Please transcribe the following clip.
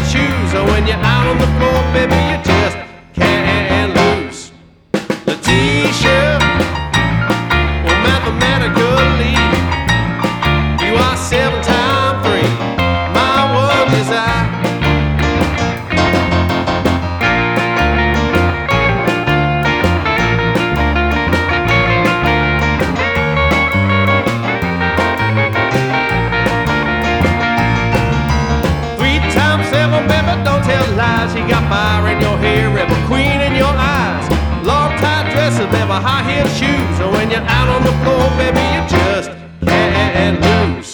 high-heeled shoes. Or when you're out on the floor, baby, you just can't lose. Letitia, well, mathematically, you are 7 times 3. My one desire. 3 times 7, baby, don't tell lies. You got fire in your hair, rebel queen in your eyes. Long tight dresses, baby, high-heeled shoes. And when you're out on the floor, baby, you just can't lose.